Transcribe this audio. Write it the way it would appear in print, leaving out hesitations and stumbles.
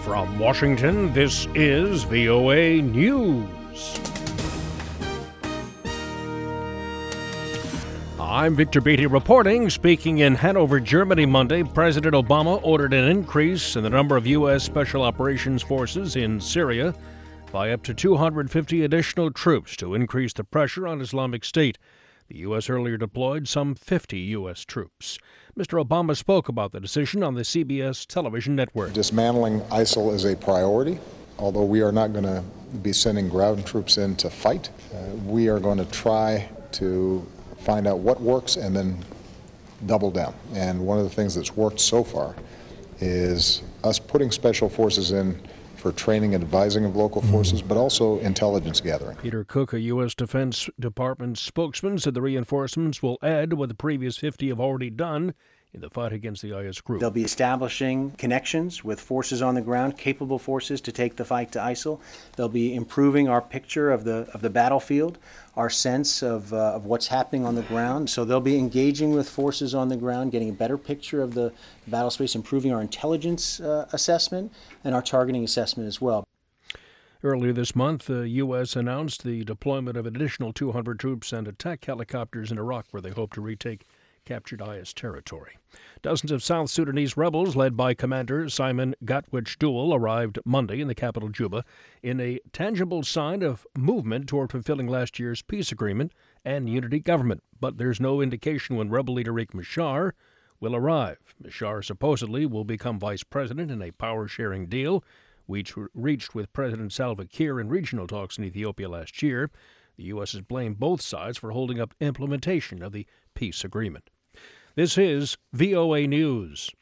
From Washington, this is VOA News. I'm Victor Beatty reporting. Speaking in Hanover, Germany Monday, President Obama ordered an increase in the number of U.S. Special Operations Forces in Syria by up to 250 additional troops to increase the pressure on Islamic State. The U.S. earlier deployed some 50 U.S. troops. Mr. Obama spoke about the decision on the CBS television network. Dismantling ISIL is a priority. Although we are not going to be sending ground troops in to fight, we are going to try to find out what works and then double down. And one of the things that's worked so far is us putting special forces in for training and advising of local forces, but also intelligence gathering. Peter Cook, a U.S. Defense Department spokesman, said the reinforcements will add to what the previous 50 have already done in the fight against the IS group. They'll be establishing connections with forces on the ground, capable forces to take the fight to ISIL. They'll be improving our picture of the battlefield, our sense of what's happening on the ground. So they'll be engaging with forces on the ground, getting a better picture of the battle space, improving our intelligence assessment and our targeting assessment as well. Earlier this month, the U.S. announced the deployment of an additional 200 troops and attack helicopters in Iraq, where they hope to retake captured IS territory. Dozens of South Sudanese rebels, led by Commander Simon Gatwich-Duel, arrived Monday in the capital, Juba, in a tangible sign of movement toward fulfilling last year's peace agreement and unity government. But there's no indication when rebel leader Riek Machar will arrive. Machar supposedly will become vice president in a power-sharing deal which reached with President Salva Kiir in regional talks in Ethiopia last year. The U.S. has blamed both sides for holding up implementation of the peace agreement. This is VOA News.